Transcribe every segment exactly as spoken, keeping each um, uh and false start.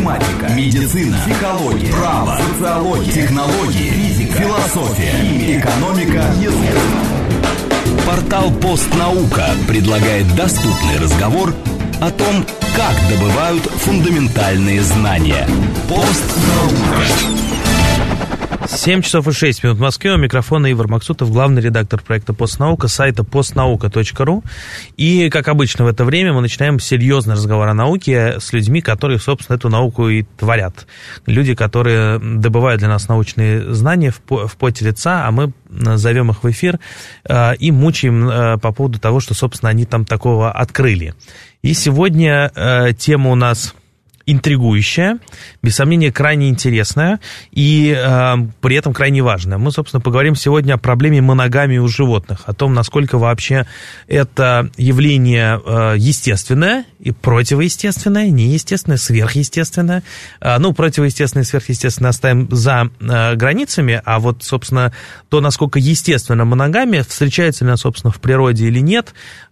математика, медицина, психология, право, социология, технологии, физика, философия, химия, экономика, язык. Портал «Постнаука» предлагает доступный разговор о том, как добывают фундаментальные знания. Постнаука. семь часов и шесть минут в Москве. У микрофона Ивар Максутов, главный редактор проекта «Постнаука», сайта постнаука точка ру. И, как обычно в это время, мы начинаем серьезный разговор о науке с людьми, которые, собственно, эту науку и творят. Люди, которые добывают для нас научные знания в, в поте лица, а мы зовем их в эфир э, и мучаем э, по поводу того, что, собственно, они там такого открыли. И сегодня э, тема у нас интригующая, без сомнения, крайне интересная и э, при этом крайне важная. Мы, собственно, поговорим сегодня о проблеме моногамии у животных, о том, насколько вообще это явление э, естественное и противоестественное, неестественное, сверхъестественное. Э, ну, противоестественное и сверхъестественное оставим за э, границами, а вот, собственно, то, насколько естественна моногамия, встречается ли она, собственно, в природе или нет,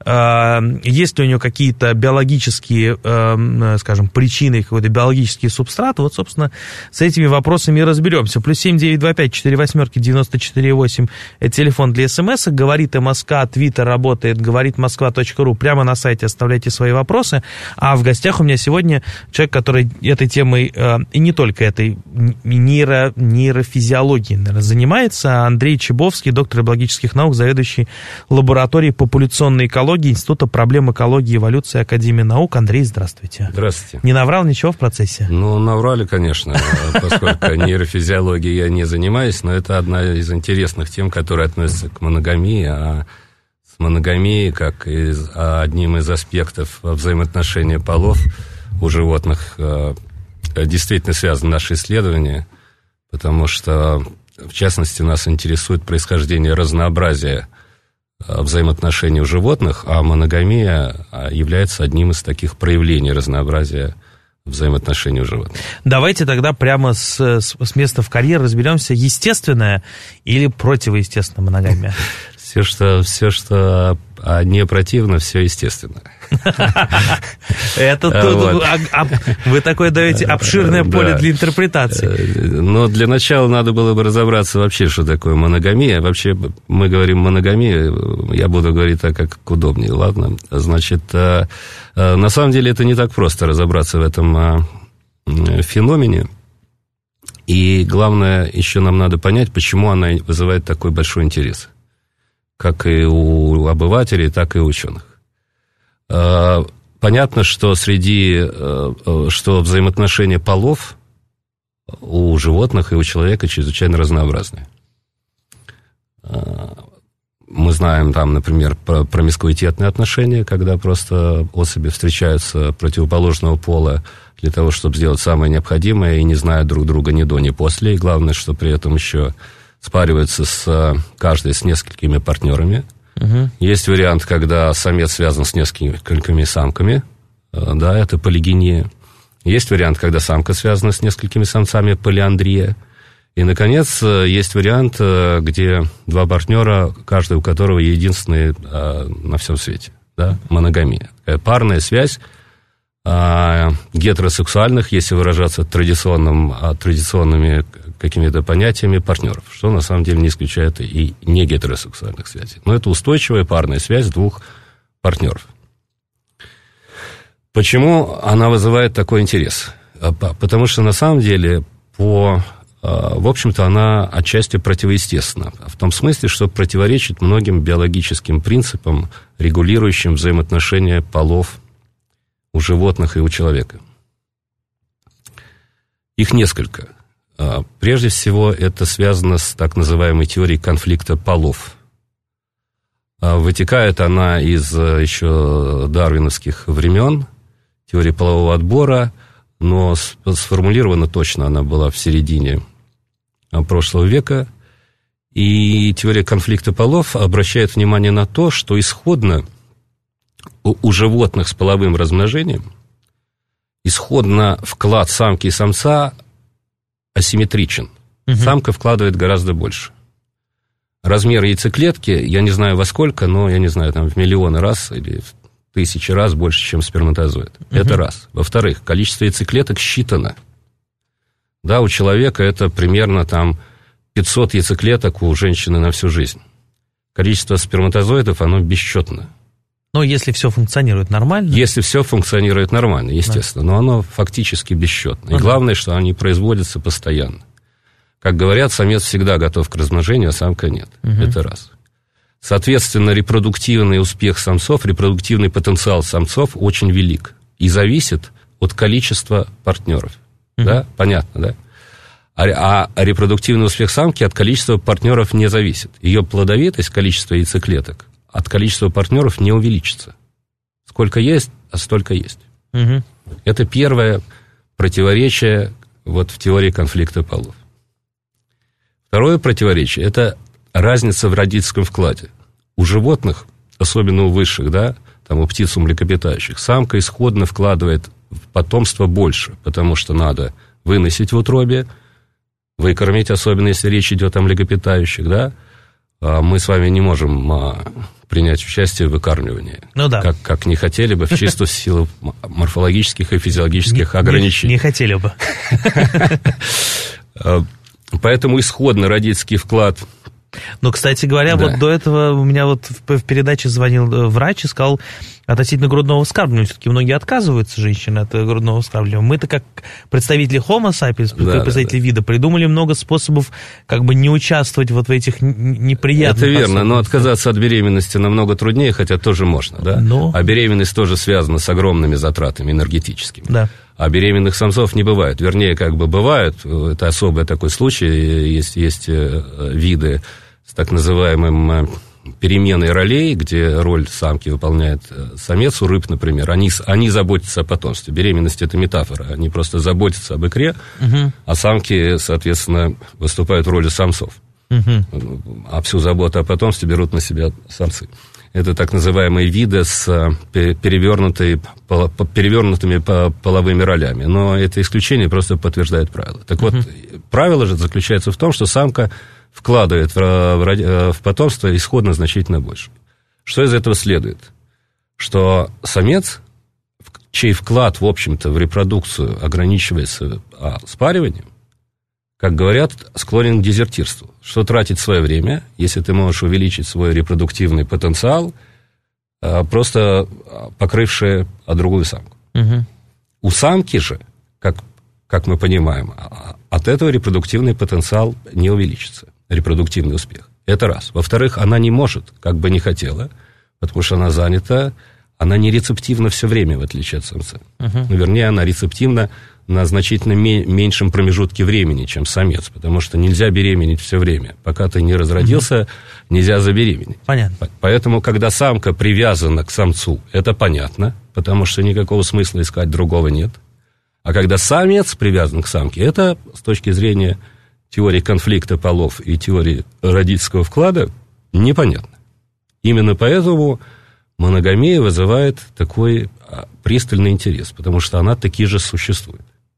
э, есть ли у нее какие-то биологические, э, скажем, причины, какой-то биологический субстрат. Вот, собственно, с этими вопросами и разберемся. Плюс семь девять два пять четыре восьмерки девяносто четыре восемь. Это телефон для смс. Говорит МСК, твиттер работает, говорит москва точка ру. Прямо на сайте оставляйте свои вопросы. А в гостях у меня сегодня человек, который этой темой, и не только этой, нейро, нейрофизиологией, наверное, занимается. Андрей Чебовский, доктор биологических наук, заведующий лабораторией популяционной экологии Института проблем экологии и эволюции Академии наук. Андрей, здравствуйте. Здравствуйте. Не наврал ничего в процессе? Ну, наврали, конечно, поскольку нейрофизиологией я не занимаюсь, но это одна из интересных тем, которая относится к моногамии, а с моногамией, как и одним из аспектов взаимоотношения полов у животных, действительно связано наше исследование, потому что, в частности, нас интересует происхождение разнообразия взаимоотношений у животных, а моногамия является одним из таких проявлений разнообразия взаимоотношений у животных. Давайте тогда прямо с, с, с места в карьер разберемся, естественная или противоестественная моногамия. Все, что, все, что не противно, все естественно. Это тут, вы такое даете обширное поле для интерпретации. Но для начала надо было бы разобраться вообще, что такое моногамия. Вообще мы говорим моногамия, я буду говорить так, как удобнее, ладно? Значит, на самом деле это не так просто разобраться в этом феномене. И главное, еще нам надо понять, почему она вызывает такой большой интерес. Как и у обывателей, так и у ученых. Понятно, что среди, что взаимоотношения полов у животных и у человека чрезвычайно разнообразны. Мы знаем там, например, про промискуитетные отношения, когда просто особи встречаются противоположного пола для того, чтобы сделать самое необходимое, и не знают друг друга ни до, ни после. И главное, что при этом еще спариваются с каждой с несколькими партнерами. Угу. Есть вариант, когда самец связан с несколькими самками, да, это полигения. Есть вариант, когда самка связана с несколькими самцами, полиандрия. И, наконец, есть вариант, где два партнера, каждый у которого единственный на всем свете, да, моногамия. Парная связь гетеросексуальных, если выражаться традиционным, традиционными какими-то понятиями, партнеров, что на самом деле не исключает и не гетеросексуальных связей. Но это устойчивая парная связь двух партнеров. Почему она вызывает такой интерес? Потому что на самом деле, по, в общем-то, она отчасти противоестественна. В том смысле, что противоречит многим биологическим принципам, регулирующим взаимоотношения полов у животных и у человека. Их несколько. Прежде всего, это связано с так называемой теорией конфликта полов. Вытекает она из еще дарвиновских времен, теории полового отбора, но сформулирована точно она была в середине прошлого века. И теория конфликта полов обращает внимание на то, что исходно у, у животных с половым размножением исходно вклад самки и самца асимметричен. Угу. Самка вкладывает гораздо больше. Размер яйцеклетки, я не знаю во сколько, но я не знаю, там в миллионы раз или тысячи раз больше, чем сперматозоид. Угу. Это раз. Во-вторых, количество яйцеклеток считано. Да, у человека это примерно там пятьсот яйцеклеток у женщины на всю жизнь. Количество сперматозоидов, оно бесчетно. Но если все функционирует нормально? Если все функционирует нормально, естественно. Да. Но оно фактически бесчетно. И ага. главное, что они производятся постоянно. Как говорят, самец всегда готов к размножению, а самка нет. Угу. Это раз. Соответственно, репродуктивный успех самцов, репродуктивный потенциал самцов очень велик. И зависит от количества партнеров. Угу. Да? Понятно, да? А, а репродуктивный успех самки от количества партнеров не зависит. Ее плодовитость, количество яйцеклеток, от количества партнеров не увеличится. Сколько есть, а столько есть. Угу. Это первое противоречие вот в теории конфликта полов. Второе противоречие – это разница в родительском вкладе. У животных, особенно у высших, да, там у птиц, у млекопитающих, самка исходно вкладывает в потомство больше, потому что надо выносить в утробе, выкормить, особенно если речь идет о млекопитающих, да, а мы с вами не можем а, принять участие в выкармливании, ну, да. как, как не хотели бы, в чисто силу морфологических и физиологических не, ограничений. Не, не хотели бы. Поэтому исходно родительский вклад... Ну, кстати говоря, да. вот до этого у меня вот в, в передаче звонил врач и сказал относительно грудного вскармливания. Все-таки многие отказываются, женщины, от грудного вскармливания. Мы-то, как представители Homo sapiens, да, представители да, да. вида, придумали много способов как бы не участвовать вот в этих неприятных... Это верно, но отказаться от беременности намного труднее, хотя тоже можно, да? Но... А беременность тоже связана с огромными затратами энергетическими. Да. А беременных самцов не бывает. Вернее, как бы бывают, это особый такой случай, есть, есть виды с так называемым переменой ролей, где роль самки выполняет самец, у рыб, например. Они, они заботятся о потомстве. Беременность – это метафора. Они просто заботятся об икре, угу. а самки, соответственно, выступают в роли самцов. Угу. А всю заботу о потомстве берут на себя самцы. Это так называемые виды с перевернутой, перевернутыми половыми ролями. Но это исключение просто подтверждает правило. Так uh-huh. вот, правило же заключается в том, что самка вкладывает в, в, в потомство исходно значительно больше. Что из этого следует? Что самец, чей вклад, в общем-то, в репродукцию ограничивается а, спариванием, как говорят, склонен к дезертирству. Что тратить свое время, если ты можешь увеличить свой репродуктивный потенциал, просто покрывший другую самку. Угу. У самки же, как, как мы понимаем, от этого репродуктивный потенциал не увеличится, репродуктивный успех. Это раз. Во-вторых, она не может, как бы не хотела, потому что она занята, она не рецептивна все время, в отличие от самца. Угу. Ну, вернее, она рецептивна на значительно меньшем промежутке времени, чем самец, потому что нельзя беременеть все время. Пока ты не разродился, mm-hmm. нельзя забеременеть. Понятно. Поэтому, когда самка привязана к самцу, это понятно, потому что никакого смысла искать другого нет. А когда самец привязан к самке, это с точки зрения теории конфликта полов и теории родительского вклада непонятно. Именно поэтому моногамия вызывает такой пристальный интерес, потому что она таки же существует.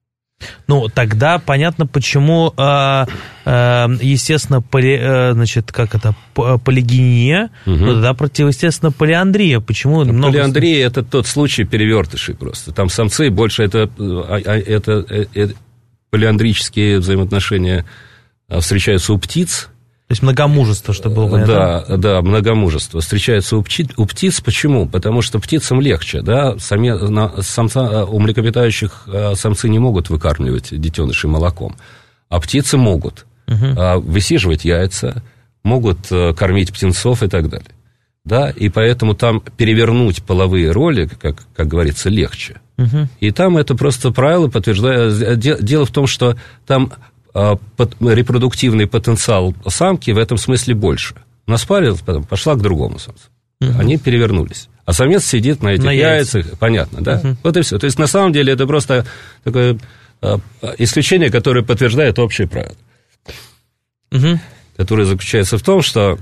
Ну, тогда понятно, почему, э, э, естественно, поли, э, значит, как это, полигения, угу. но тогда противоестественно полиандрия. Почему? Ну, много... Полиандрия – это тот случай перевертышей просто. Там самцы больше, это, это, это полиандрические взаимоотношения встречаются у птиц. То есть многомужество, чтобы было понятно. Да, да, многомужество. Встречается у птиц. У птиц почему? Потому что птицам легче, да, Сами, на, самца, у млекопитающих самцы не могут выкармливать детенышей молоком, а птицы могут угу. высиживать яйца, могут кормить птенцов и так далее. Да, и поэтому там перевернуть половые роли, как, как говорится, легче. Угу. И там это просто правило подтверждает. Дело в том, что там репродуктивный потенциал самки в этом смысле больше. Наспарилась, потом пошла к другому самцу. Угу. Они перевернулись. А самец сидит на этих на яйцах. яйцах. Понятно, да? Угу. Вот и все. То есть, на самом деле, это просто такое исключение, которое подтверждает общее правило. Угу. Которое заключается в том, что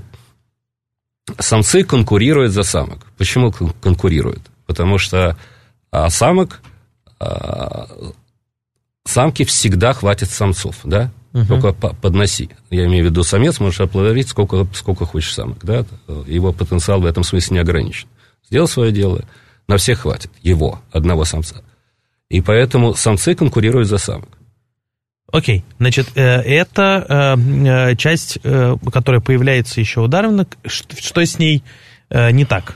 самцы конкурируют за самок. Почему конкурируют? Потому что самок... Самки всегда хватит самцов, да? Угу. Только подноси. Я имею в виду, самец может оплодотворить сколько, сколько хочешь самок, да? Его потенциал в этом смысле не ограничен. Сделал свое дело, На всех хватит его, одного самца. И поэтому самцы конкурируют за самок. Окей, значит, это часть, которая появляется еще у Дарвина. Что с ней не так?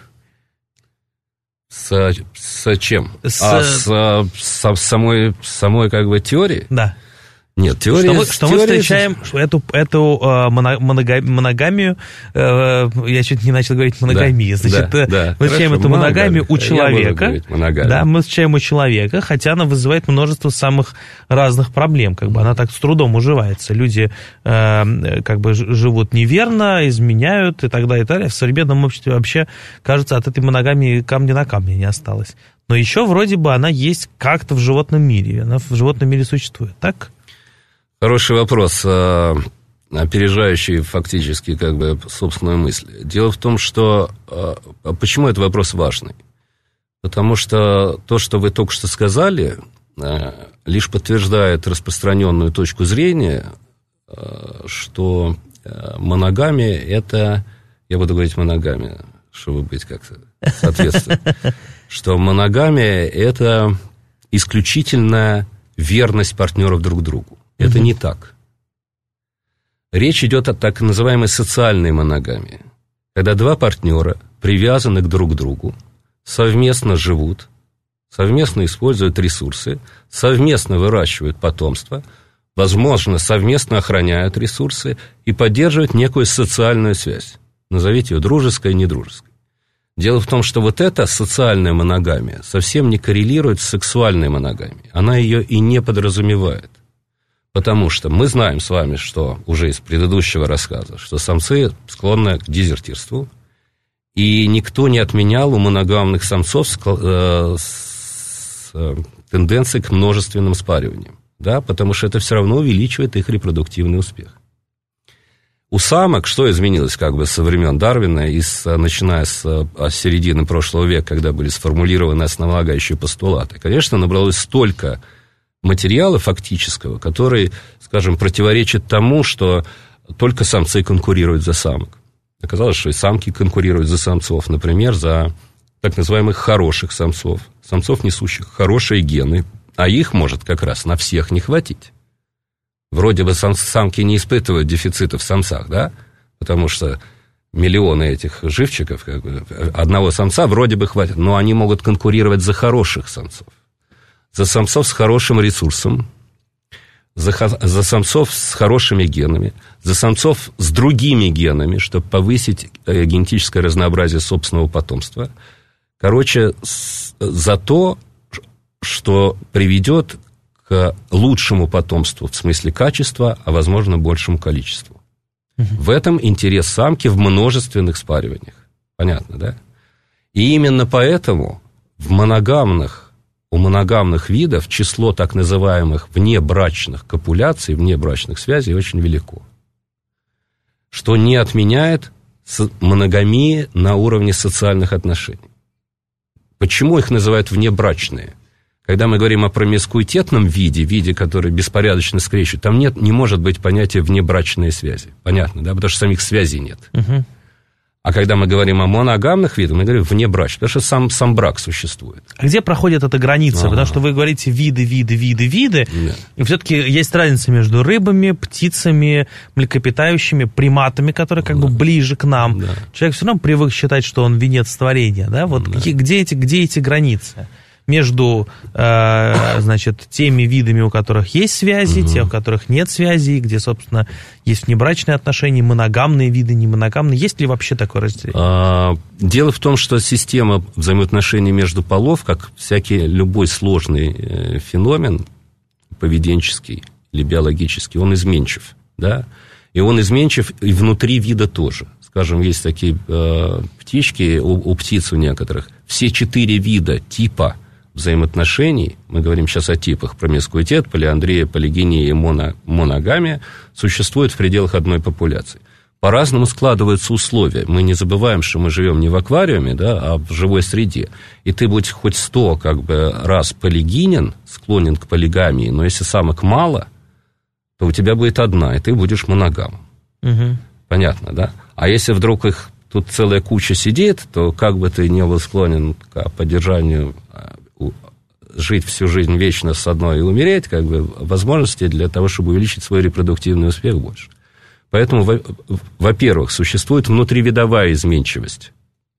С, с чем? С... А с, с, с самой, самой как бы теорией? Да. Нет, теория... Что мы, что теория... мы встречаем эту, эту э, моногамию, э, я чуть не начал говорить моногамия, да, значит, да, да. мы встречаем эту моногамию у человека, да, мы встречаем у человека, хотя она вызывает множество самых разных проблем, как бы она так с трудом уживается. Люди э, как бы живут неверно, изменяют и так далее, и так далее. В современном обществе вообще, кажется, от этой моногамии камня на камне не осталось. Но еще вроде бы она есть как-то в животном мире, она в животном мире существует, так? Хороший вопрос, опережающий фактически как бы собственную мысль. Дело в том, что... Почему этот вопрос важный? Потому что то, что вы только что сказали, лишь подтверждает распространенную точку зрения, что моногамия – это... Я буду говорить моногамия, чтобы быть как-то соответственно. Что моногамия – это исключительная верность партнеров друг другу. Это не так. Речь идет о так называемой социальной моногамии, когда два партнера привязаны друг к другу, совместно живут, совместно используют ресурсы, совместно выращивают потомство, возможно, совместно охраняют ресурсы и поддерживают некую социальную связь. Назовите ее дружеской, недружеской. Дело в том, что вот эта социальная моногамия совсем не коррелирует с сексуальной моногамией. Она ее и не подразумевает. Потому что мы знаем с вами, что уже из предыдущего рассказа, что самцы склонны к дезертирству, и никто не отменял у моногамных самцов с, э, с э, тенденцией к множественным спариваниям, да, потому что это все равно увеличивает их репродуктивный успех. У самок что изменилось как бы со времен Дарвина, и с, начиная с, с середины прошлого века, когда были сформулированы основополагающие постулаты? Конечно, набралось столько материала фактического, который, скажем, противоречит тому, что только самцы конкурируют за самок. Оказалось, что и самки конкурируют за самцов, например, за так называемых хороших самцов, самцов, несущих хорошие гены, а их может как раз на всех не хватить. Вроде бы сам, самки не испытывают дефицита в самцах, да, потому что миллионы этих живчиков, как бы, одного самца вроде бы хватит, но они могут конкурировать за хороших самцов. За самцов с хорошим ресурсом, за, за самцов с хорошими генами, за самцов с другими генами, чтобы повысить генетическое разнообразие собственного потомства. Короче, с, за то, что приведет к лучшему потомству в смысле качества, а, возможно, большему количеству. Угу. В этом интерес самки в множественных спариваниях. Понятно, да? И именно поэтому в моногамных У моногамных видов число так называемых внебрачных копуляций, внебрачных связей очень велико. Что не отменяет моногамии на уровне социальных отношений. Почему их называют внебрачные? Когда мы говорим о промискуитетном виде, виде, который беспорядочно скрещивает, там нет, не может быть понятия внебрачные связи. Понятно, да? Потому что самих связей нет. Угу. А когда мы говорим о моногамных видах, мы говорим внебрачных, потому что сам, сам брак существует. А где проходит эта граница? А-а-а. Потому что вы говорите виды, виды, виды, виды. Да. И все-таки есть разница между рыбами, птицами, млекопитающими, приматами, которые как да. бы ближе к нам. Да. Человек все равно привык считать, что он венец творения. Да? Вот да. какие, где, эти, где эти границы? Между, э, значит, теми видами, у которых есть связи, угу. те, у которых нет связи, где, собственно, есть внебрачные отношения, моногамные виды, не моногамные. Есть ли вообще такое разделение? А, дело в том, что система взаимоотношений между полов, как всякий любой сложный феномен, поведенческий или биологический, он изменчив, да? И он изменчив и внутри вида тоже. Скажем, есть такие э, птички, у, у птиц у некоторых, все четыре вида типа взаимоотношений, мы говорим сейчас о типах, промискуитет, полиандрия, полигения и моно, моногамия, существуют в пределах одной популяции. По-разному складываются условия. Мы не забываем, что мы живем не в аквариуме, да, а в живой среде. И ты будь хоть сто как бы, раз полигинен, склонен к полигамии, но если самок мало, то у тебя будет одна, и ты будешь моногамом. Угу. Понятно, да? А если вдруг их тут целая куча сидит, то как бы ты не был склонен к поддержанию жить всю жизнь вечно с одной и умереть, как бы возможностей для того, чтобы увеличить свой репродуктивный успех больше. Поэтому, во-первых, существует внутривидовая изменчивость.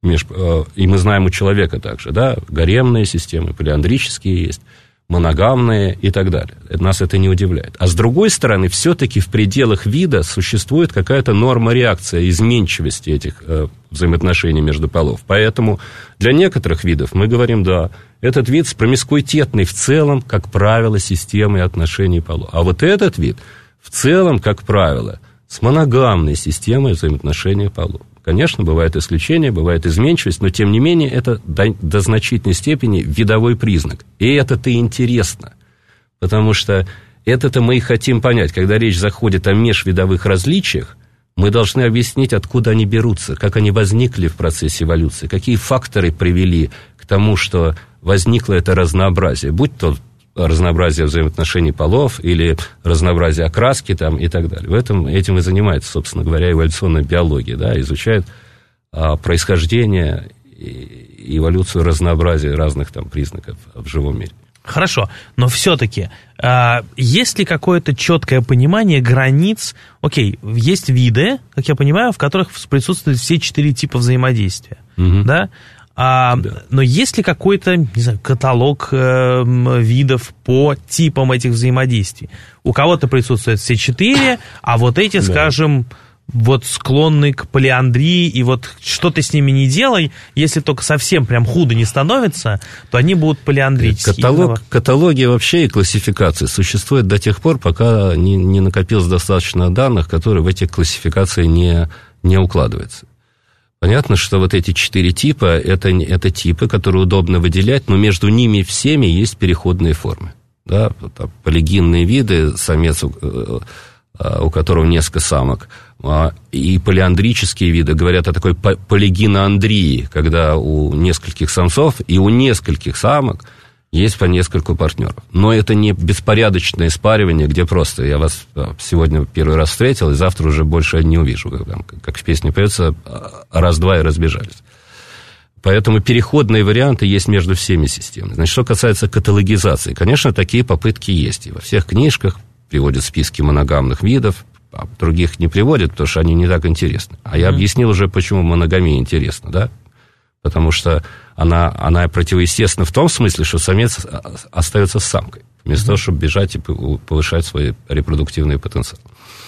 И мы знаем у человека также, да, гаремные системы, полиандрические есть, моногамные и так далее. Нас это не удивляет. А с другой стороны, все-таки в пределах вида существует какая-то норма реакции, изменчивости этих э, взаимоотношений между полов. Поэтому для некоторых видов мы говорим, да, этот вид с промискуитетной в целом, как правило, системой отношений полов. А вот этот вид в целом, как правило, с моногамной системой взаимоотношений полов. Конечно, бывают исключения, бывает изменчивость, но, тем не менее, это до, до значительной степени видовой признак. И это-то интересно, потому что это-то мы и хотим понять. Когда речь заходит о межвидовых различиях, мы должны объяснить, откуда они берутся, как они возникли в процессе эволюции, какие факторы привели к тому, что возникло это разнообразие, будь то разнообразие взаимоотношений полов или разнообразие окраски там, и так далее. В этом, этим и занимается, собственно говоря, эволюционная биология, да, изучает а, происхождение и эволюцию разнообразия разных там признаков в живом мире. Хорошо, но все-таки а, есть ли какое-то четкое понимание границ? Окей, есть виды, как я понимаю, в которых присутствуют все четыре типа взаимодействия, угу. да? А, да. Но есть ли какой-то, не знаю, каталог э, видов по типам этих взаимодействий? У кого-то присутствуют все четыре, а вот эти, да. скажем, вот склонны к полиандрии, и вот что ты с ними не делай, если только совсем прям худо не становится, то они будут полиандрические. Каталог, каталоги вообще и классификации существуют до тех пор, пока не, не накопилось достаточно данных, которые в эти классификации не, не укладываются. Понятно, что вот эти четыре типа, это, это типы, которые удобно выделять, но между ними всеми есть переходные формы. Да? Полигинные виды, самец, у которого несколько самок, и полиандрические виды говорят о такой полигиноандрии, когда у нескольких самцов и у нескольких самок есть по нескольку партнеров. Но это не беспорядочное спаривание, где просто я вас сегодня первый раз встретил, и завтра уже больше не увижу. Как в песне поется, раз-два и разбежались. Поэтому переходные варианты есть между всеми системами. Значит, что касается каталогизации, конечно, такие попытки есть. И во всех книжках приводят списки моногамных видов, а других не приводят, потому что они не так интересны. А я объяснил уже, почему моногамия интересна, да? Потому что она, она противоестественна в том смысле, что самец остается с самкой, вместо mm-hmm. того, чтобы бежать и повышать свой репродуктивный потенциал.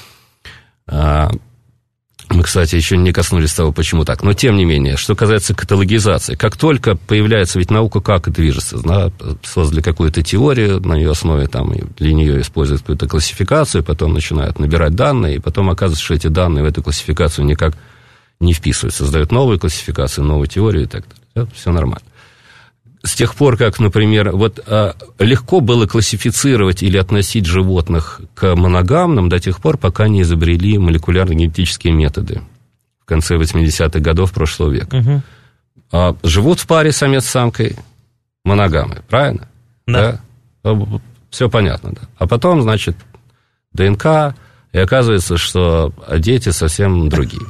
Мы, кстати, еще не коснулись того, почему так. Но, тем не менее, что касается каталогизации, как только появляется, ведь наука как движется, да, создали какую-то теорию, на ее основе там, для нее используют какую-то классификацию, потом начинают набирать данные, и потом оказывается, что эти данные в эту классификацию никак не вписываются, создают новую классификацию, новую теорию и так далее. Это все нормально. С тех пор, как, например, вот а, легко было классифицировать или относить животных к моногамным до тех пор, пока не изобрели молекулярно-генетические методы в конце восьмидесятых годов прошлого века. Угу. А, живут в паре самец с самкой моногамы, правильно? Да. Да? Все понятно, да. А потом, значит, ДНК, и оказывается, что дети совсем другие.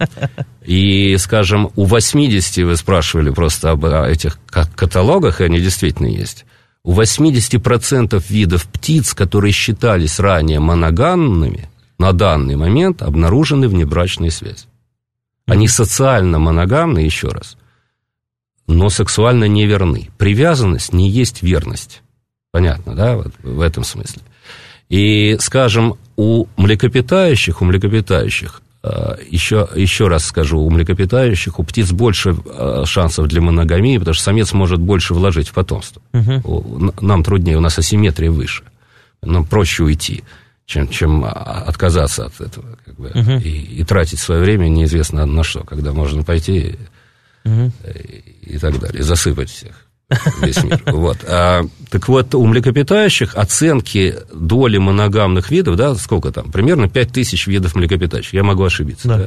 И, скажем, у восьмидесяти, вы спрашивали просто об этих каталогах, и они действительно есть, у восьмидесяти процентов видов птиц, которые считались ранее моногамными, на данный момент обнаружены внебрачные связи. Они социально моногамны, еще раз, но сексуально неверны. Привязанность не есть верность. Понятно, да, вот в этом смысле. И, скажем, у млекопитающих, у млекопитающих, еще, еще раз скажу, у млекопитающих, у птиц больше шансов для моногамии, потому что самец может больше вложить в потомство. Угу. Нам труднее, у нас асимметрия выше. Нам проще уйти, чем, чем отказаться от этого. Как бы, угу. и, и тратить свое время неизвестно на что, когда можно пойти угу. и, и так далее, засыпать всех. Весь мир. Вот. А, так вот, у млекопитающих оценки доли моногамных видов, да, сколько там? Примерно пять тысяч видов млекопитающих. Я могу ошибиться. Да. Да?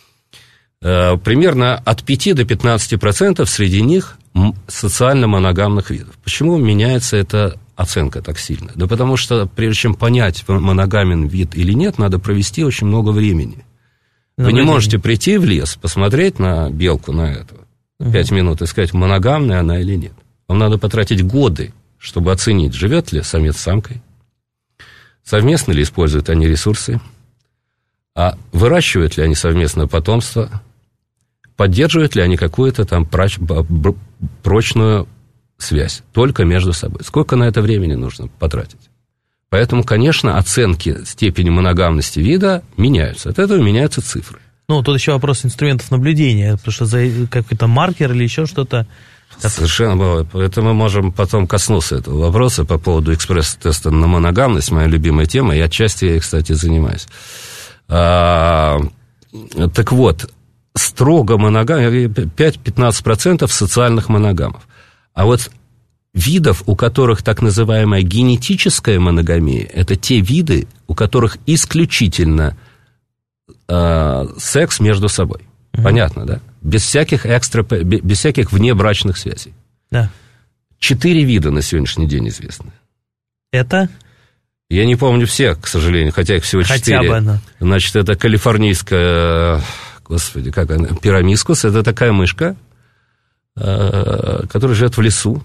А, примерно от пяти до пятнадцати процентов среди них социально моногамных видов. Почему меняется эта оценка так сильно? Да потому что, прежде чем понять, моногамен вид или нет, надо провести очень много времени. Вы не можете прийти в лес, посмотреть на белку, на эту, пять угу. минут и сказать, моногамная она или нет. Вам надо потратить годы, чтобы оценить, живет ли самец с самкой, совместно ли используют они ресурсы, а выращивают ли они совместное потомство, поддерживают ли они какую-то там прочную связь только между собой. Сколько на это времени нужно потратить? Поэтому, конечно, оценки степени моногамности вида меняются. От этого меняются цифры. Ну, тут еще вопрос инструментов наблюдения, потому что за какой-то маркер или еще что-то... Совершенно. Это мы можем потом коснуться этого вопроса по поводу экспресс-теста на моногамность, моя любимая тема, и отчасти я, кстати, занимаюсь. А, так вот, строго моногам, пять-пятнадцать процентов социальных моногамов. А вот видов, у которых так называемая генетическая моногамия, это те виды, у которых исключительно э, секс между собой. Mm-hmm. Понятно, да? Без всяких экстра, без всяких внебрачных связей. Да. Четыре вида на сегодняшний день известны. Это? Я не помню всех, к сожалению, хотя их всего четыре. Хотя бы она. Значит, это калифорнийская, господи, как она, пирамискус, это такая мышка, э, которая живет в лесу.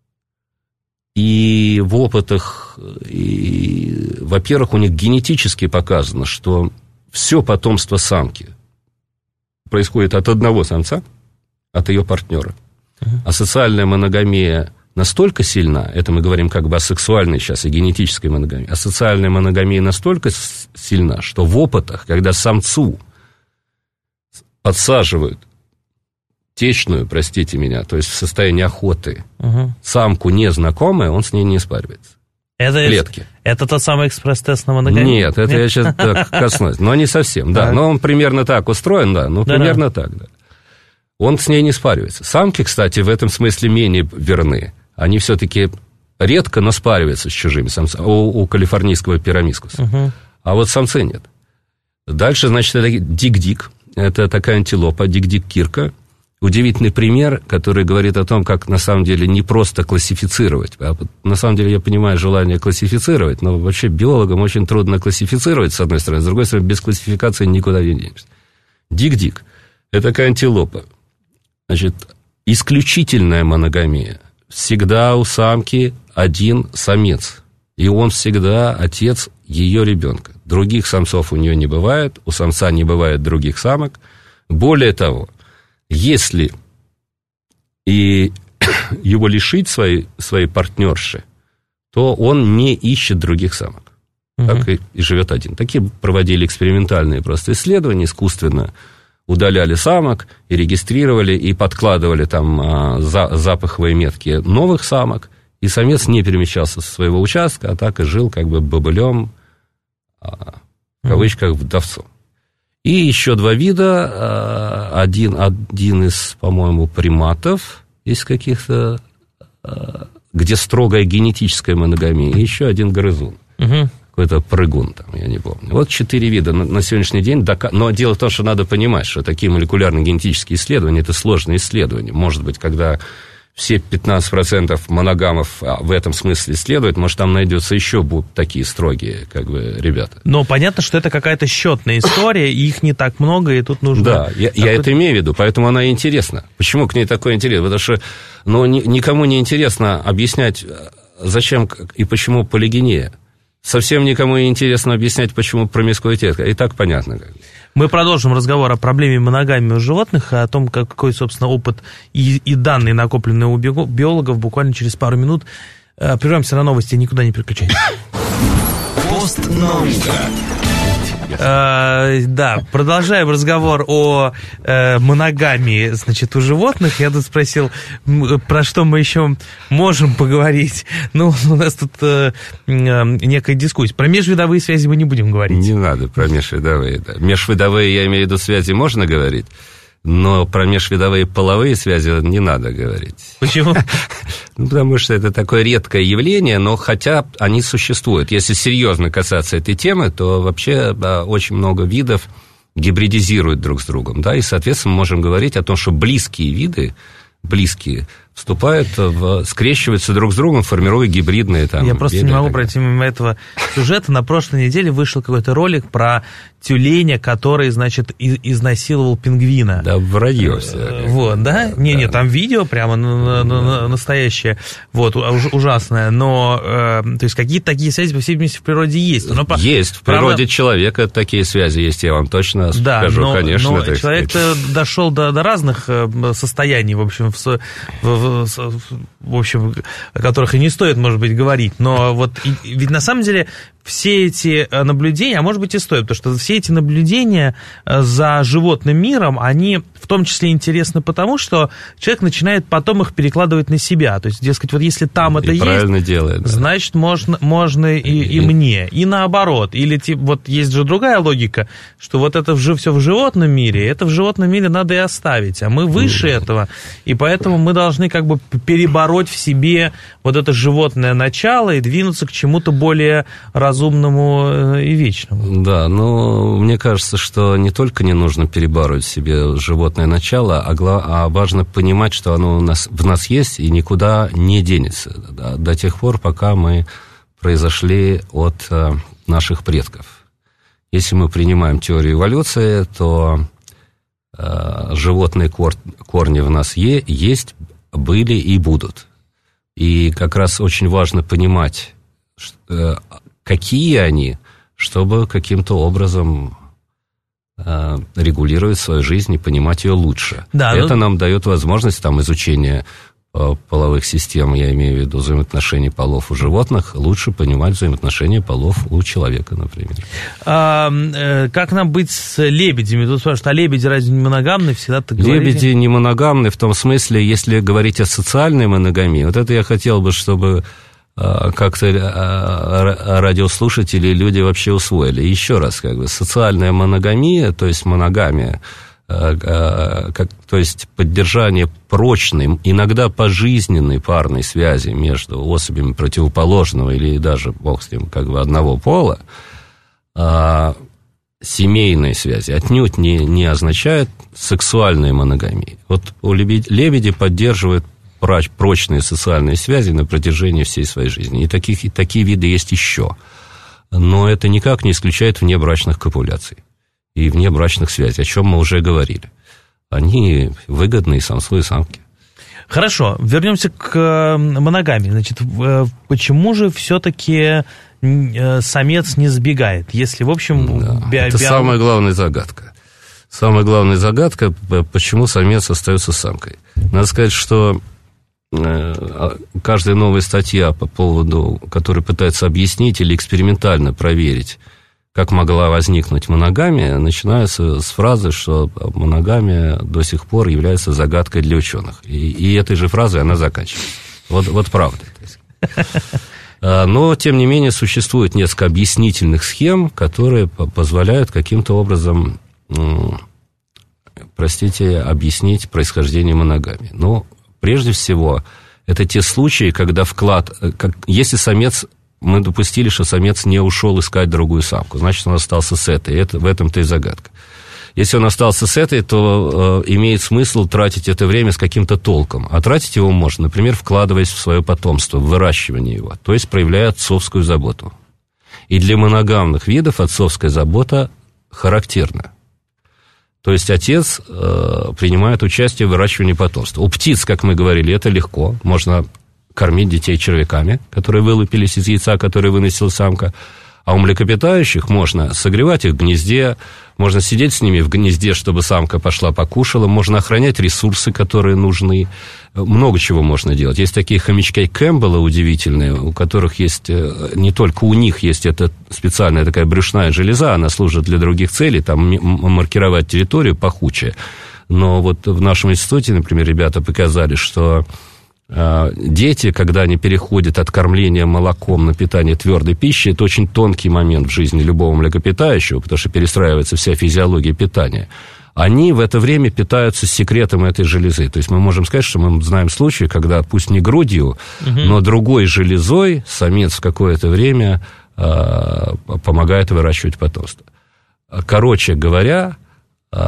И в опытах, и, во-первых, у них генетически показано, что все потомство самки происходит от одного самца, от ее партнера. Uh-huh. А социальная моногамия настолько сильна, это мы говорим как бы о сексуальной сейчас и генетической моногамии, а социальная моногамия настолько сильна, что в опытах, когда самцу подсаживают течную, простите меня, то есть в состоянии охоты, угу. самку незнакомая, он с ней не спаривается. Это, в клетке. Это тот самый экспресс-тест на моногамию? Нет, это Нет? я сейчас так коснусь. Но не совсем, да. Но он примерно так устроен, да. Ну, примерно так, да. Он с ней не спаривается. Самки, кстати, в этом смысле менее верны. Они все-таки редко, но спариваются с чужими самцами. У, у калифорнийского пирамискуса. Угу. А вот самцы нет. Дальше, значит, это дик-дик. Это такая антилопа, дик-дик-кирка. Удивительный пример, который говорит о том, как на самом деле не просто классифицировать. А на самом деле я понимаю желание классифицировать, но вообще биологам очень трудно классифицировать, с одной стороны. С другой стороны, без классификации никуда не денешься. Дик-дик – это такая антилопа. Значит, исключительная моногамия. Всегда у самки один самец. И он всегда отец ее ребенка. Других самцов у нее не бывает, у самца не бывает других самок. Более того, если и его лишить своей, своей партнерши, то он не ищет других самок. Угу. Так и, и живет один. Такие проводили экспериментальные просто исследования, искусственно удаляли самок и регистрировали, и подкладывали там а, за, запаховые метки новых самок, и самец не перемещался со своего участка, а так и жил как бы бобылем, а, в кавычках, вдовцом. И еще два вида, один, один из, по-моему, приматов, из каких-то, где строгая генетическая моногамия, и еще один грызун, угу. какой-то прыгун, там, я не помню. Вот четыре вида на, на сегодняшний день, но дело в том, что надо понимать, что такие молекулярно-генетические исследования, это сложные исследования. Может быть, когда все пятнадцать процентов моногамов в этом смысле исследуют, может, там найдется еще будут такие строгие, как бы, ребята. Но понятно, что это какая-то счетная история, и их не так много, и тут нужно... Да, я, я это имею в виду, поэтому она и интересна. Почему к ней такой интерес? Потому что ну, ни, никому не интересно объяснять, зачем и почему полигения. Совсем никому не интересно объяснять, почему промискуитет. И так понятно. Мы продолжим разговор о проблеме моногамии у животных, о том, какой, собственно, опыт и, и данные, накопленные у биологов, буквально через пару минут. Прервемся на новости, никуда не переключайтесь. Постнаука. Uh, да, продолжаем разговор о uh, моногамии, значит, у животных. Я тут спросил, про что мы еще можем поговорить. Ну, у нас тут uh, uh, некая дискуссия. Про межвидовые связи мы не будем говорить. Не надо про межвидовые. Да. Межвидовые, я имею в виду, связи можно говорить, но про межвидовые половые связи не надо говорить. Почему? Ну, потому что это такое редкое явление, но хотя они существуют. Если серьезно касаться этой темы, то вообще да, очень много видов гибридизируют друг с другом, да, и, соответственно, мы можем говорить о том, что близкие виды, близкие, вступают, в, скрещиваются друг с другом, формируя гибридные там... Я просто не могу пройти мимо этого сюжета. На прошлой неделе вышел какой-то ролик про тюленя, который, значит, изнасиловал пингвина. Да, вранье все. Вот, да? Не-не, да. Там видео прямо на, на, на, настоящее, вот, уж, ужасное, но, э, то есть, какие-то такие связи, по всей видимости, в природе есть. Но, есть, в природе правда... человека такие связи есть, я вам точно да, скажу, но, конечно. Но человек-то дошел до, до разных состояний, в общем, в, в, в, в общем, о которых и не стоит, может быть, говорить, но вот, и, ведь на самом деле... Все эти наблюдения, а может быть и стоит, потому что все эти наблюдения за животным миром, они в том числе интересны потому, что человек начинает потом их перекладывать на себя. То есть, дескать, вот если там это и есть, правильно делает, да. Значит, можно, можно и, и, и мне, и наоборот. Или типа, вот есть же другая логика, что вот это все в животном мире, это в животном мире надо и оставить, а мы выше mm. этого, и поэтому мы должны как бы перебороть в себе вот это животное начало и двинуться к чему-то более разумному, разумному и вечному. Да, но мне кажется, что не только не нужно перебарывать в себе животное начало, а, гла- а важно понимать, что оно у нас, в нас есть и никуда не денется да, до тех пор, пока мы произошли от э, наших предков. Если мы принимаем теорию эволюции, то э, животные кор- корни в нас е- есть, были и будут. И как раз очень важно понимать, что, э, какие они, чтобы каким-то образом э, регулировать свою жизнь и понимать ее лучше. Да, это ну... нам дает возможность там, изучения э, половых систем, я имею в виду взаимоотношений полов у животных, лучше понимать взаимоотношения полов у человека, например. А, э, как нам быть с лебедями? Тут спрашивают, а лебеди разве не моногамны? Всегда так говорили. Лебеди не моногамны в том смысле, если говорить о социальной моногамии, вот это я хотел бы, чтобы... как-то радиослушатели и люди вообще усвоили. Еще раз, как бы, социальная моногамия, то есть моногамия, как, то есть поддержание прочной, иногда пожизненной парной связи между особями противоположного или даже, бог с ним, как бы одного пола, семейные связи отнюдь не, не означает сексуальной моногамии. Вот у лебеди, лебеди поддерживают прочные социальные связи на протяжении всей своей жизни. И, таких, и такие виды есть еще. Но это никак не исключает внебрачных копуляций и внебрачных связей, о чем мы уже говорили. Они выгодны и самцу, и самке. Хорошо, вернемся к моногамии. Значит, почему же все-таки самец не сбегает, если, в общем... Да, би- это би- самая главная загадка. Самая главная загадка, почему самец остается самкой. Надо сказать, что каждая новая статья по поводу, которая пытается объяснить или экспериментально проверить, как могла возникнуть моногамия, начинается с фразы, что моногамия до сих пор является загадкой для ученых. И, и этой же фразой она заканчивается. Вот, вот правда. Но, тем не менее, существует несколько объяснительных схем, которые позволяют каким-то образом, простите, объяснить происхождение моногамии. Но прежде всего, это те случаи, когда вклад... Как, если самец... Мы допустили, что самец не ушел искать другую самку, значит, он остался с этой. Это, в этом-то и загадка. Если он остался с этой, то э, имеет смысл тратить это время с каким-то толком. А тратить его можно, например, вкладываясь в свое потомство, в выращивание его, то есть проявляя отцовскую заботу. И для моногамных видов отцовская забота характерна. То есть отец э, принимает участие в выращивании потомства. У птиц, как мы говорили, это легко. Можно кормить детей червяками, которые вылупились из яйца, которые выносила самка. А у млекопитающих можно согревать их в гнезде, можно сидеть с ними в гнезде, чтобы самка пошла покушала, можно охранять ресурсы, которые нужны. Много чего можно делать. Есть такие хомячки Кэмпбелла удивительные, у которых есть, не только у них есть эта специальная такая брюшная железа, она служит для других целей, там маркировать территорию пахучая. Но вот в нашем институте, например, ребята показали, что дети, когда они переходят от кормления молоком на питание твердой пищей, это очень тонкий момент в жизни любого млекопитающего, потому что перестраивается вся физиология питания. Они в это время питаются секретом этой железы. То есть мы можем сказать, что мы знаем случаи, когда, пусть не грудью, угу. но другой железой самец в какое-то время э, помогает выращивать потомство. Короче говоря, э,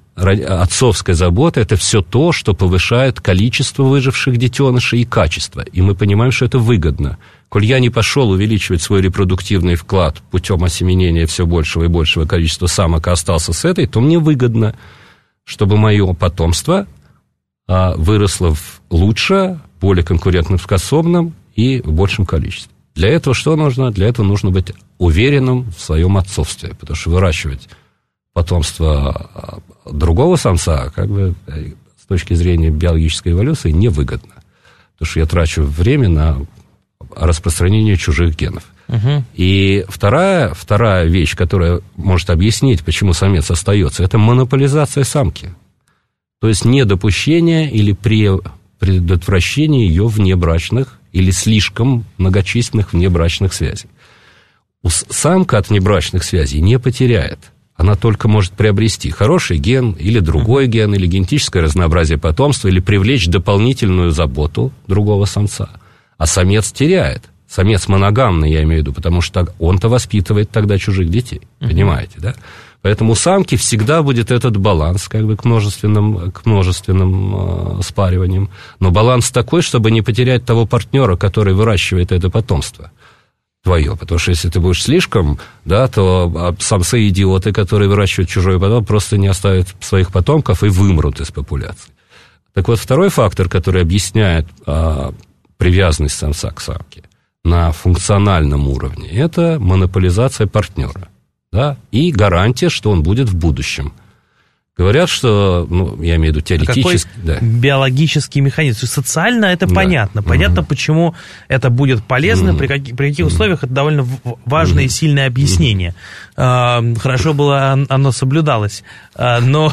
отцовская забота – это все то, что повышает количество выживших детенышей и качество. И мы понимаем, что это выгодно. Коль я не пошел увеличивать свой репродуктивный вклад путем осеменения все большего и большего количества самок, а остался с этой, то мне выгодно, чтобы мое потомство выросло лучше, более конкурентоспособным и в большем количестве. Для этого что нужно? Для этого нужно быть уверенным в своем отцовстве, потому что выращивать потомство другого самца, как бы с точки зрения биологической эволюции, невыгодно. Потому что я трачу время на распространение чужих генов. Угу. И вторая, вторая вещь, которая может объяснить, почему самец остается, это монополизация самки. То есть недопущение или предотвращение ее внебрачных или слишком многочисленных внебрачных связей. Самка от внебрачных связей не потеряет. Она только может приобрести хороший ген или другой ген, или генетическое разнообразие потомства, или привлечь дополнительную заботу другого самца. А самец теряет. Самец моногамный, я имею в виду, потому что он-то воспитывает тогда чужих детей. Uh-huh. Понимаете, да? Поэтому у самки всегда будет этот баланс как бы к множественным, к множественным э, спариваниям. Но баланс такой, чтобы не потерять того партнера, который выращивает это потомство твое. Потому что если ты будешь слишком, да, то самцы-идиоты, которые выращивают чужое потомство, просто не оставят своих потомков и вымрут из популяции. Так вот, второй фактор, который объясняет а, привязанность самца к самке на функциональном уровне, это монополизация партнера, да, и гарантия, что он будет в будущем. Говорят, что, ну, я имею в виду теоретически... Какой да. биологический механизм? Социально это да. понятно. Понятно, mm-hmm. почему это будет полезно, mm-hmm. при, каких, при каких условиях, это довольно важное mm-hmm. и сильное объяснение. Mm-hmm. Хорошо было, оно соблюдалось. Но,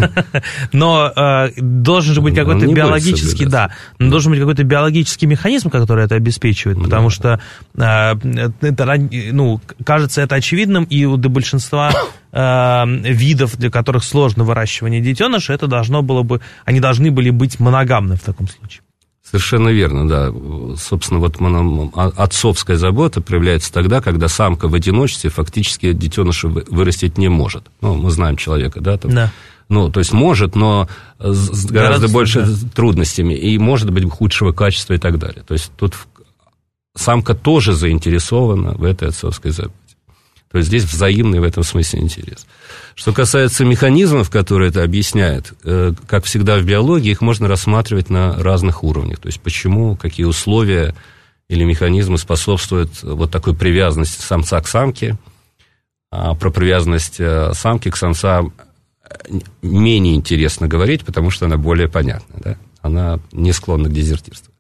но должен же быть какой-то биологический... Да, но должен быть какой-то биологический механизм, который это обеспечивает, потому что, это, ну, кажется это очевидным, и у большинства... видов, для которых сложно выращивание детеныша, это должно было бы, они должны были быть моногамны в таком случае. Совершенно верно, да. Собственно, вот моно... отцовская забота проявляется тогда, когда самка в одиночестве фактически детеныша вырастить не может. Ну, мы знаем человека, да? Там... Да. Ну, то есть может, но с гораздо, гораздо больше да. трудностями, и может быть худшего качества и так далее. То есть тут самка тоже заинтересована в этой отцовской заботе. То есть здесь взаимный в этом смысле интерес. Что касается механизмов, которые это объясняют, как всегда в биологии, их можно рассматривать на разных уровнях. То есть почему, какие условия или механизмы способствуют вот такой привязанности самца к самке. А про привязанность самки к самцам менее интересно говорить, потому что она более понятна. Да? Она не склонна к дезертирству.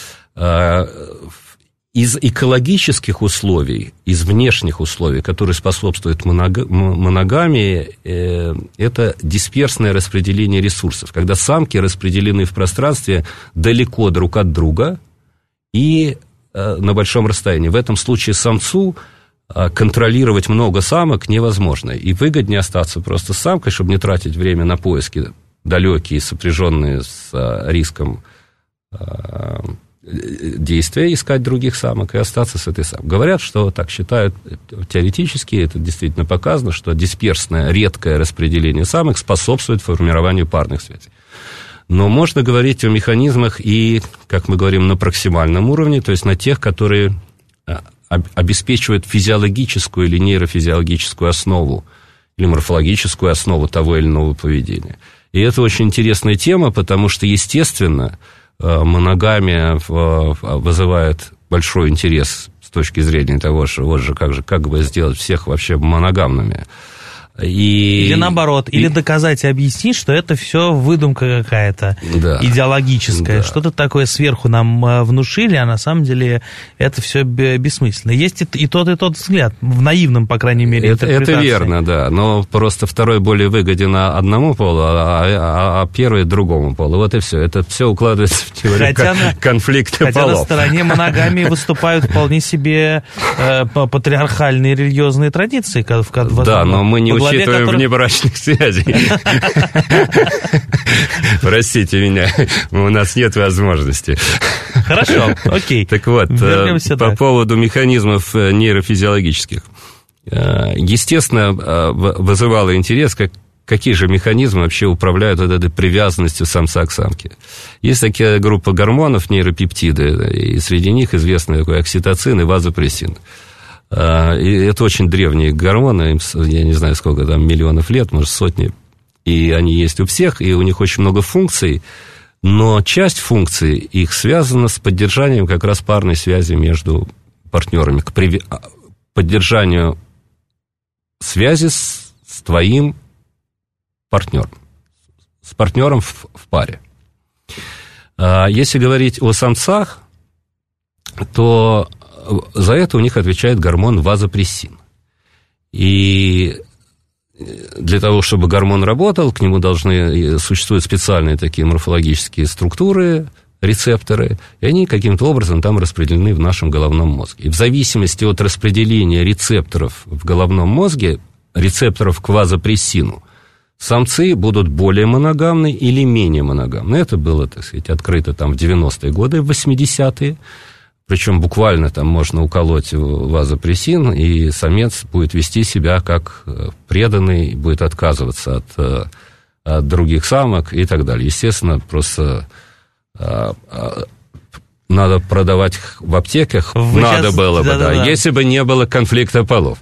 Из экологических условий, из внешних условий, которые способствуют моногамии, это дисперсное распределение ресурсов, когда самки распределены в пространстве далеко друг от друга и на большом расстоянии. В этом случае самцу контролировать много самок невозможно, и выгоднее остаться просто с самкой, чтобы не тратить время на поиски далекие, сопряженные с риском действия, искать других самок и остаться с этой самкой. Говорят, что так считают теоретически, это действительно показано, что дисперсное, редкое распределение самок способствует формированию парных связей. Но можно говорить о механизмах и, как мы говорим, на проксимальном уровне, то есть на тех, которые обеспечивают физиологическую или нейрофизиологическую основу, или морфологическую основу того или иного поведения. И это очень интересная тема, потому что, естественно, моногамия вызывает большой интерес с точки зрения того, что вот же как же, как бы сделать всех вообще моногамными. И... Или наоборот, и... или доказать и объяснить, что это все выдумка какая-то да. идеологическая, да. что-то такое сверху нам внушили, а на самом деле это все бессмысленно. Есть и тот, и тот взгляд, в наивном, по крайней мере, это, интерпретации. Это верно, да, но просто второй более выгоден одному полу, а, а, а первый другому полу. Вот и все. Это все укладывается в теорию хотя кон- конфликта хотя полов. Хотя на стороне моногамии выступают вполне себе э, патриархальные религиозные традиции. В, в, да, но мы не учитываем которых... внебрачных связей. Простите меня, у нас нет возможности. Хорошо, окей. Так вот, вернемся по так. поводу механизмов нейрофизиологических. Естественно, вызывало интерес, как, какие же механизмы вообще управляют вот этой привязанностью самца к самке. Есть такая группа гормонов, нейропептиды, и среди них известны такой окситоцин и вазопрессин. И это очень древние гормоны, я не знаю, сколько там, миллионов лет, может, сотни, и они есть у всех, и у них очень много функций, но часть функций их связана с поддержанием как раз парной связи между партнерами, к прив... поддержанию связи с, с твоим партнером, с партнером в, в паре. А если говорить о самцах, то за это у них отвечает гормон вазопрессин. И для того, чтобы гормон работал, к нему должны существуют специальные такие морфологические структуры, рецепторы, и они каким-то образом там распределены в нашем головном мозге. И в зависимости от распределения рецепторов в головном мозге, рецепторов к вазопрессину, самцы будут более моногамны или менее моногамны. Это было, так сказать, открыто там в девяностые годы, в восьмидесятые. Причем буквально там можно уколоть вазопрессин, и самец будет вести себя как преданный, будет отказываться от, от других самок и так далее. Естественно, просто надо продавать в аптеках, Вы надо сейчас... было бы, да, да, да, если бы не было конфликта полов.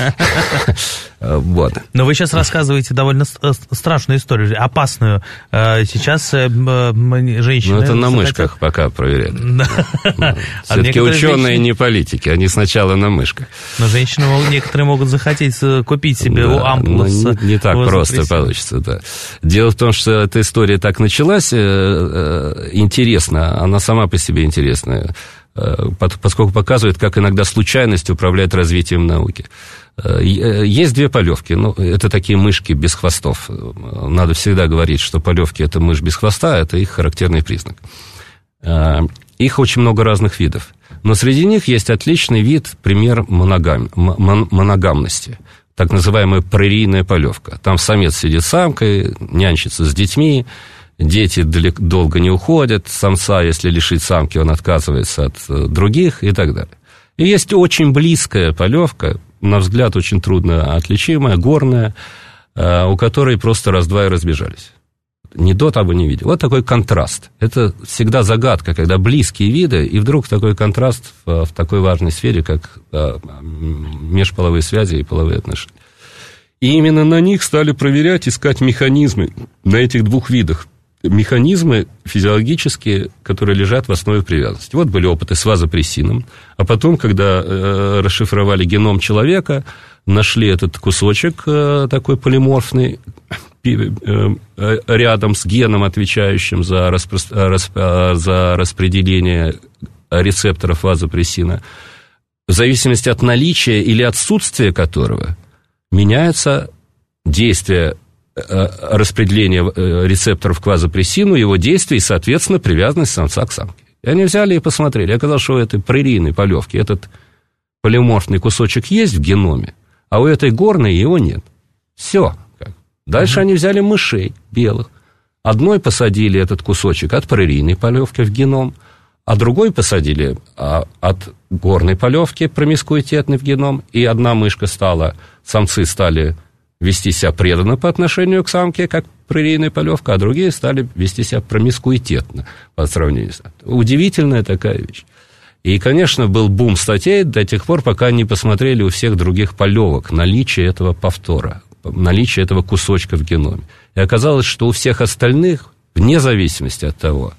Вот. Но вы сейчас рассказываете довольно страшную историю, опасную. Сейчас женщины... Ну, это на мышках пока проверяли. Все-таки ученые не политики, они сначала на мышках. Но женщины некоторые могут захотеть купить себе ампулу. Не так просто получится, да. Дело в том, что эта история так началась, интересно, она сама по себе интересная, поскольку показывает, как иногда случайность управляет развитием науки. Есть две полевки, ну, это такие мышки без хвостов. Надо всегда говорить, что полевки – это мышь без хвоста, это их характерный признак. Их очень много разных видов, но среди них есть отличный вид, пример моногам, моногамности, так называемая прерийная полевка. Там самец сидит с самкой, нянчится с детьми, дети долго не уходят, самца, если лишить самки, он отказывается от других и так далее. И есть очень близкая полевка, на взгляд очень трудно отличимая, горная, у которой просто раз-два и разбежались. Ни до того, ни видел. Вот такой контраст. Это всегда загадка, когда близкие виды, и вдруг такой контраст в, в такой важной сфере, как межполовые связи и половые отношения. И именно на них стали проверять, искать механизмы на этих двух видах. Механизмы физиологические, которые лежат в основе привязанности. Вот были опыты с вазопрессином, а потом, когда э, расшифровали геном человека, нашли этот кусочек э, такой полиморфный, э, э, рядом с геном, отвечающим за, распро... расп... за распределение рецепторов вазопрессина, в зависимости от наличия или отсутствия которого меняется действие распределение рецепторов к вазопрессину, его действия и, соответственно, привязанность самца к самке. И они взяли и посмотрели. Оказалось, что у этой прерийной полевки этот полиморфный кусочек есть в геноме, а у этой горной его нет. Все. Дальше mm-hmm. они взяли мышей белых. Одной посадили этот кусочек от прерийной полевки в геном, а другой посадили от горной полевки промискуитетной в геном, и одна мышка стала, самцы стали вести себя преданно по отношению к самке, как прерийная полевка, а другие стали вести себя промискуитетно по сравнению с... Удивительная такая вещь. И, конечно, был бум статей до тех пор, пока не посмотрели у всех других полевок наличие этого повтора, наличие этого кусочка в геноме. И оказалось, что у всех остальных, вне зависимости от того,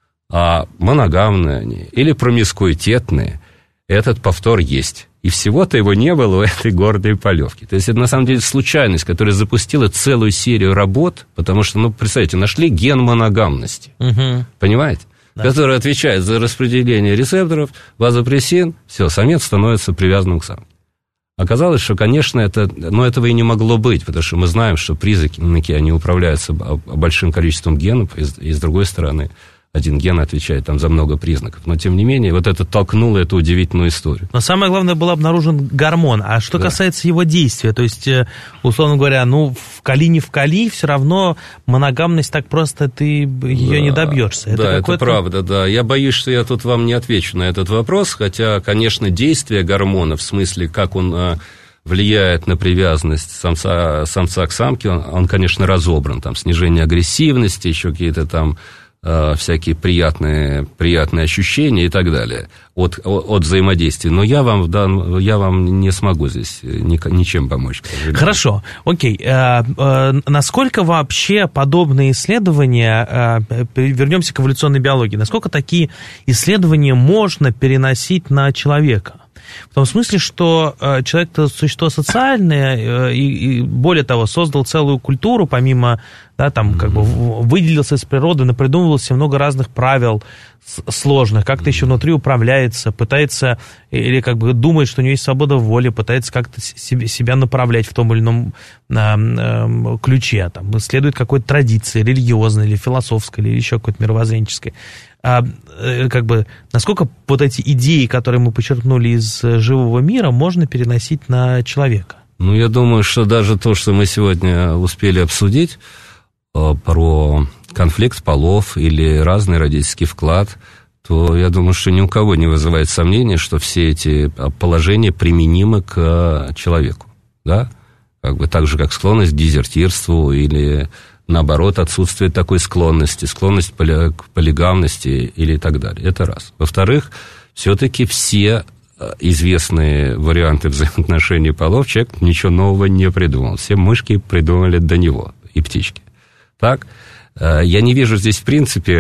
а моногамные они или промискуитетные, этот повтор есть. И всего-то его не было у этой гордой полевки. То есть это, на самом деле, случайность, которая запустила целую серию работ, потому что, ну, представьте, нашли ген моногамности, угу. понимаете? Да. Который отвечает за распределение рецепторов, вазопрессин, все, самец становится привязанным к самке. Оказалось, что, конечно, это, но этого и не могло быть, потому что мы знаем, что признаки, они управляются большим количеством генов, и, и с другой стороны, один ген отвечает там за много признаков. Но, тем не менее, вот это толкнуло эту удивительную историю. Но самое главное, был обнаружен гормон. А что да. касается его действия, то есть, условно говоря, ну, вкали не вкали, все равно моногамность так просто ты ее да. не добьешься. Это да, это правда, да. Я боюсь, что я тут вам не отвечу на этот вопрос, хотя, конечно, действие гормона, в смысле, как он влияет на привязанность самца, самца к самке, он, он, конечно, разобран. Там снижение агрессивности, еще какие-то там э, всякие приятные, приятные ощущения и так далее от, от, от взаимодействия. Но я вам, да, я вам не смогу здесь ни, ничем помочь. Хорошо, окей. Э, э, насколько вообще подобные исследования, э, вернемся к эволюционной биологии, насколько такие исследования можно переносить на человека? В том смысле, что э, человек-то существо социальное, э, и, и более того, создал целую культуру, помимо, да, там, как бы выделился из природы, напридумывал себе много разных правил сложных, как-то еще внутри управляется, пытается, или как бы думает, что у него есть свобода воли, пытается как-то себе, себя направлять в том или ином э, э, ключе, там, следует какой-то традиции, религиозной или философской, или еще какой-то мировоззренческой. А, как бы, насколько вот эти идеи, которые мы почерпнули из живого мира, можно переносить на человека? Ну, я думаю, что даже то, что мы сегодня успели обсудить э, про конфликт полов или разный родительский вклад, то я думаю, что ни у кого не вызывает сомнения, что все эти положения применимы к человеку, да? Как бы так же, как склонность к дезертирству или... наоборот, отсутствие такой склонности, склонность к полигамности или так далее. Это раз. Во-вторых, все-таки все известные варианты взаимоотношений полов человек ничего нового не придумал. Все мышки придумали до него, и птички. Так? Я не вижу здесь, в принципе,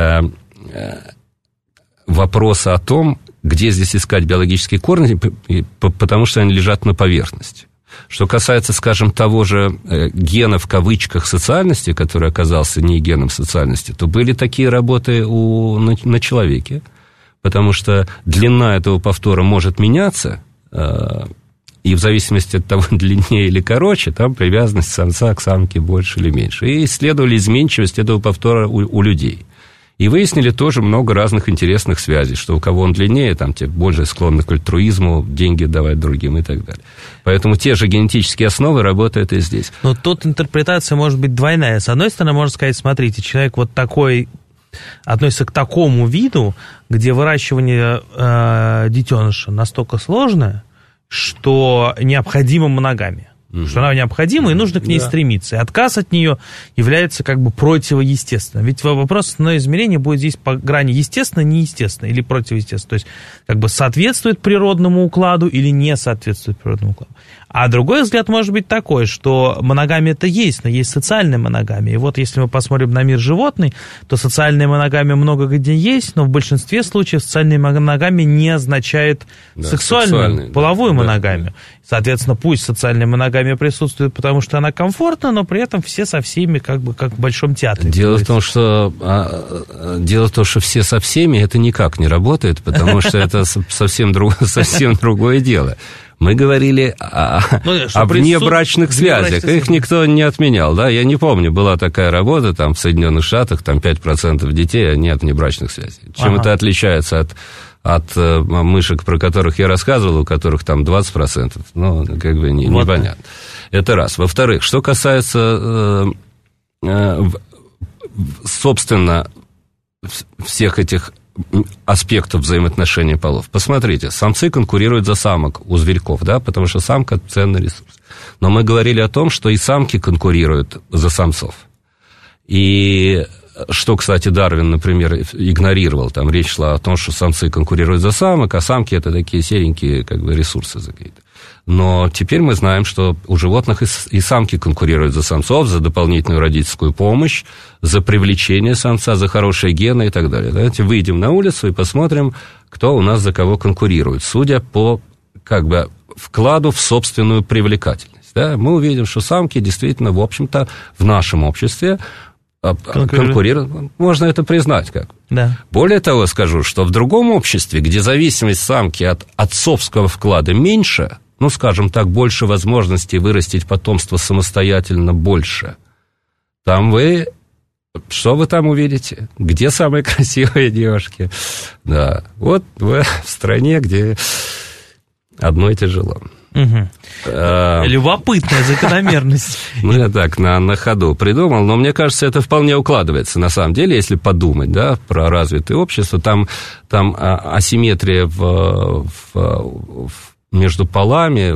вопроса о том, где здесь искать биологические корни, потому что они лежат на поверхности. Что касается, скажем, того же гена в кавычках социальности, который оказался не геном социальности, то были такие работы у, на, на человеке, потому что длина этого повтора может меняться, э, и в зависимости от того, длиннее или короче, там привязанность самца к самке больше или меньше. И исследовали изменчивость этого повтора у, у людей. И выяснили тоже много разных интересных связей, что у кого он длиннее, там те больше склонны к альтруизму, деньги давать другим и так далее. Поэтому те же генетические основы работают и здесь. Но тут интерпретация может быть двойная. С одной стороны, можно сказать, смотрите, человек вот такой, относится к такому виду, где выращивание э, детеныша настолько сложное, что необходима моногамия. Что она необходима, и нужно к ней да. стремиться. И отказ от нее является как бы противоестественным. Ведь вопрос основное измерение будет здесь по грани естественно, неестественно или противоестественно. То есть как бы соответствует природному укладу или не соответствует природному укладу. А другой взгляд может быть такой, что моногамия-то есть, но есть социальная моногамия. И вот если мы посмотрим на мир животный, то социальная моногамия много где есть, но в большинстве случаев социальная моногамия не означает да, сексуальную, половую да, моногамию. Да. Соответственно, пусть социальная моногамия присутствует, потому что она комфортна, но при этом все со всеми как бы как в большом театре. Дело в том, что, а, дело в том, что все со всеми, это никак не работает, потому что это совсем другое дело. Мы говорили о, ну, о внебрачных связях, их никто не отменял, да, я не помню, была такая работа там в Соединенных Штатах, там пять процентов детей, они от внебрачных связей. Чем ага. это отличается от, от мышек, про которых я рассказывал, у которых там двадцать процентов, ну, как бы не, вот непонятно. Это раз. Во-вторых, что касается, э, э, собственно, всех этих аспектов взаимоотношений полов. Посмотрите, самцы конкурируют за самок у зверьков, да, потому что самка – ценный ресурс. Но мы говорили о том, что и самки конкурируют за самцов. И что, кстати, Дарвин, например, игнорировал. Там речь шла о том, что самцы конкурируют за самок, а самки – это такие серенькие как бы ресурсы какие-то. Но теперь мы знаем, что у животных и самки конкурируют за самцов, за дополнительную родительскую помощь, за привлечение самца, за хорошие гены и так далее. Давайте выйдем на улицу и посмотрим, кто у нас за кого конкурирует, судя по как бы вкладу в собственную привлекательность. Да, мы увидим, что самки действительно, в общем-то, в нашем обществе конкурируют. конкурируют. Можно это признать как. Да. Более того, скажу, что в другом обществе, где зависимость самки от отцовского вклада меньше, ну, скажем так, больше возможностей вырастить потомство самостоятельно больше, там вы... Что вы там увидите? Где самые красивые девушки? Да, вот в, в стране, где одной тяжело. Угу. А, любопытная закономерность. Ну, я так на, на ходу придумал, но мне кажется, это вполне укладывается, на самом деле, если подумать, да, про развитое общество. Там, там асимметрия в, в, в, между полами в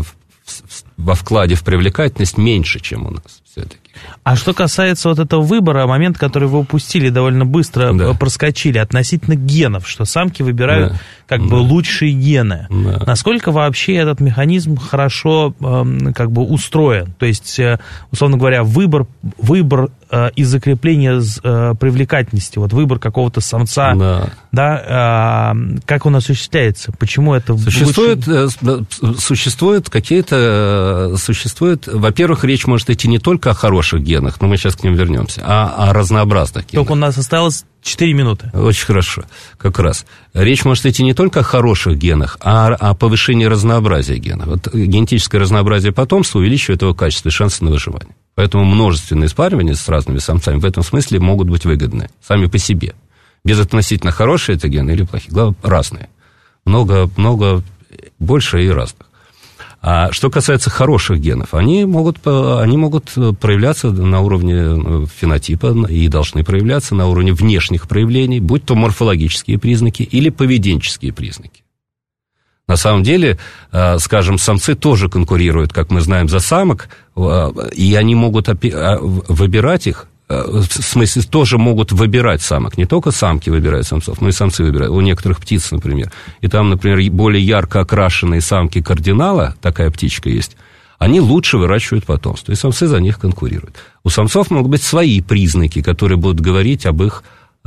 во вкладе в привлекательность меньше, чем у нас все-таки. А что касается вот этого выбора, момент, который вы упустили, довольно быстро да. проскочили, относительно генов, что самки выбирают да. как да. бы лучшие гены. Да. Насколько вообще этот механизм хорошо э, как бы устроен? То есть, э, условно говоря, выбор, выбор э, и закрепление э, привлекательности, вот выбор какого-то самца, да, да э, как он осуществляется? Почему это существует, лучше? Существуют какие-то, существует, во-первых, речь может идти не только о хороших генах, но мы сейчас к ним вернемся, а о разнообразных генах. Только у нас осталось четыре минуты. Очень хорошо, как раз. Речь может идти не только о хороших генах, а о повышении разнообразия генов. Вот генетическое разнообразие потомства увеличивает его качество и шансы на выживание. Поэтому множественные спаривания с разными самцами в этом смысле могут быть выгодны сами по себе. Безотносительно хорошие это гены или плохие. Главное, разные. Много, много, больше и разных. А что касается хороших генов, они могут, они могут проявляться на уровне фенотипа и должны проявляться на уровне внешних проявлений, будь то морфологические признаки или поведенческие признаки. На самом деле, скажем, самцы тоже конкурируют, как мы знаем, за самок, и они могут выбирать их. В смысле, тоже могут выбирать самок. Не только самки выбирают самцов, но и самцы выбирают. У некоторых птиц, например. И там, например, более ярко окрашенные самки кардинала, такая птичка есть, они лучше выращивают потомство. И самцы за них конкурируют. У самцов могут быть свои признаки, которые будут говорить об их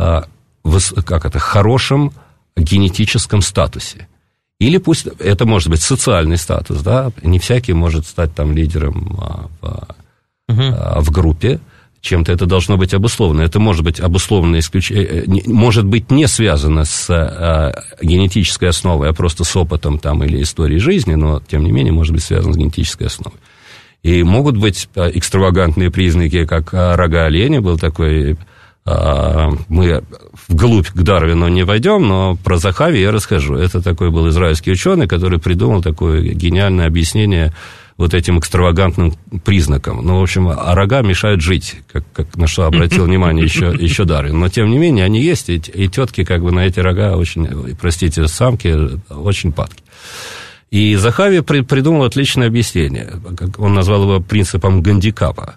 как это, хорошем генетическом статусе. Или пусть это может быть социальный статус, да, не всякий может стать там лидером в, угу. в группе. Чем-то это должно быть обусловлено. Это может быть обусловлено исключительно, может быть не связано с а, генетической основой, а просто с опытом там, или историей жизни, но, тем не менее, может быть связано с генетической основой. И могут быть экстравагантные признаки, как рога оленя, был такой... А, мы вглубь к Дарвину не войдем, но про Захави я расскажу. Это такой был израильский ученый, который придумал такое гениальное объяснение вот этим экстравагантным признакам. Ну, в общем, а рога мешают жить, как, как на что обратил внимание еще, еще Дарвин. Но, тем не менее, они есть, и, и тетки как бы на эти рога очень, простите, самки очень падки. И Захави при, придумал отличное объяснение. Он назвал его принципом гандикапа,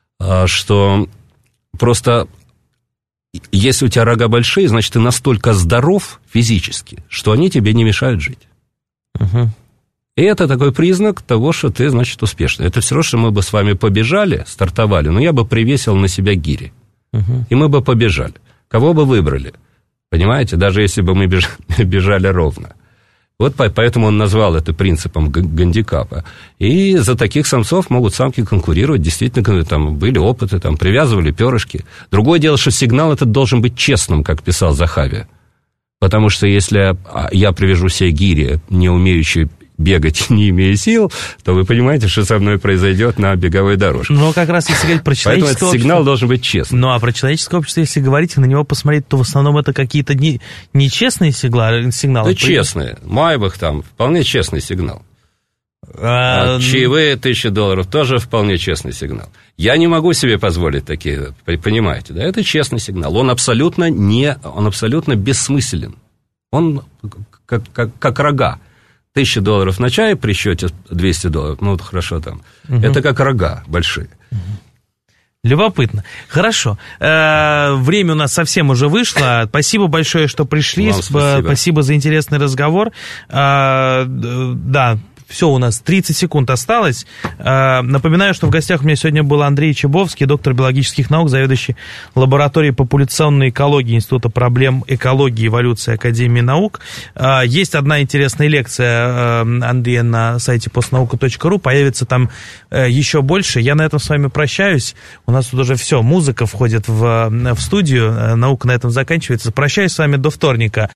что просто если у тебя рога большие, значит, ты настолько здоров физически, что они тебе не мешают жить. Uh-huh. И это такой признак того, что ты, значит, успешный. Это все равно, что мы бы с вами побежали, стартовали, но я бы привесил на себя гири. Uh-huh. И мы бы побежали. Кого бы выбрали? Понимаете? Даже если бы мы бежали, бежали ровно. Вот поэтому он назвал это принципом гандикапа. И за таких самцов могут самки конкурировать. Действительно, там были опыты, там привязывали перышки. Другое дело, что сигнал этот должен быть честным, как писал Захави. Потому что если я привяжу себе гири, не умеющий бегать, не имея сил, то вы понимаете, что со мной произойдет на беговой дорожке. Но как раз если говорить про человеческое общество... Поэтому этот сигнал должен быть честным. Ну, а про человеческое общество, если говорить, на него посмотреть, то в основном это какие-то не... нечестные сигналы. сигналы. Да честные. Майбах там, вполне честный сигнал. А... Чаевые тысяча долларов тоже вполне честный сигнал. Я не могу себе позволить такие, понимаете, да? Это честный сигнал. Он абсолютно не... Он абсолютно бессмыслен. Он как, как, как рога. Тысяча долларов на чай при счете двести долларов, ну, вот хорошо там. Угу. Это как рога большие. Угу. Любопытно. Хорошо. Э-э- время у нас совсем уже вышло. Спасибо большое, что пришли. Вам спасибо. Спасибо за интересный разговор. Э-э- да. Все, у нас тридцать секунд осталось. Напоминаю, что в гостях у меня сегодня был Андрей Чебовский, доктор биологических наук, заведующий лабораторией популяционной экологии Института проблем экологии и эволюции Академии наук. Есть одна интересная лекция Андрея на сайте постнаука точка ру, появится там еще больше. Я на этом с вами прощаюсь. У нас тут уже все, музыка входит в, в студию, наука на этом заканчивается. Прощаюсь с вами до вторника.